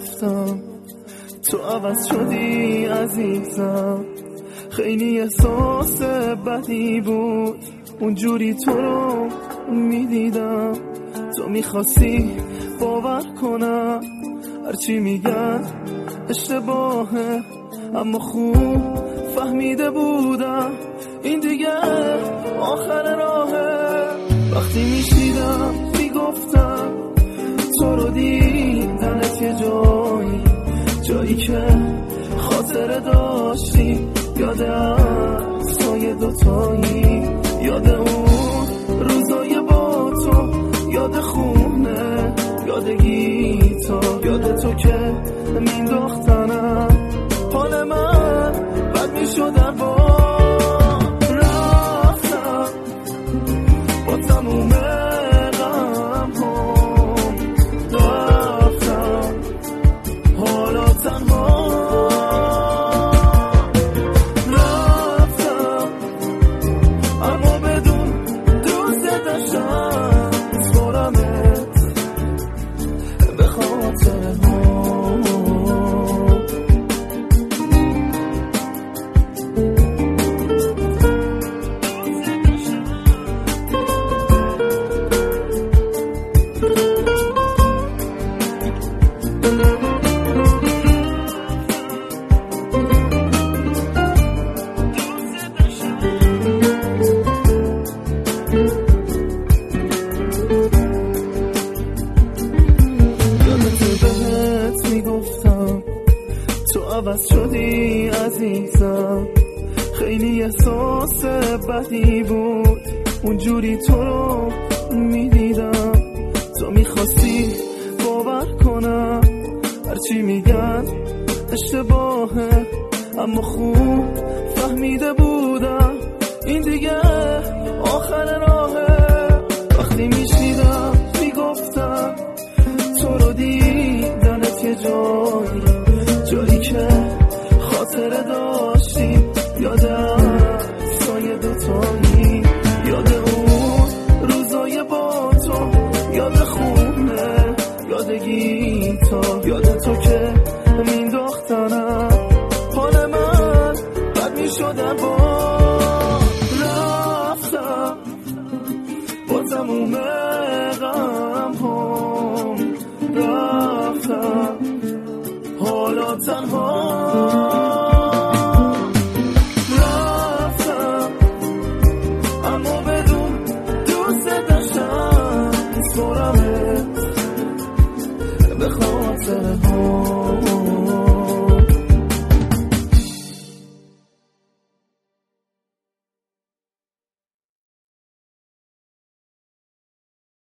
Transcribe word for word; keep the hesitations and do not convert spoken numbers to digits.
میگفتم تو عوض شدی عزیزم. خیلی احساس بدی بود اونجوری تو رو میدیدم. تو میخواستی باور کنم هرچی میگن اشتباهه، اما خوب فهمیده بودم این دیگه آخر راهه. وقتی میشیدم میگفتم تو رو دیدنت یه جایی، جایی که خاطره داشتی، یاد عکسای دوتایی، یاد اون روزای با تو، یاد خونه، یاد گیتار، یاد تو که مینداختنم حال من بد میشد. با رفتم با تموم غم هم، رفتم حالا تنها رفتم، اما بدون دوست داشتم سپرمت به خاطر ما. تو عوض شدی عزیزم. خیلی احساس بدی بود اونجوری تو رو میدیدم. تو میخواستی باور کنم هرچی میگن اشتباهه، اما خوب فهمیده بودم این دیگه آخر راهه. وقتی میشیدم میگفتم تو رو دیدنت یه جایی، جایی که خاطره داشتی، یاد عکسای دوتایی، یاد اون روزای با تو، یاد خونه، یاد گیتار، یاد تو که مینداختنم حال من بد میشد. با رفتم با تموم غم هم، رفتم حالا تنها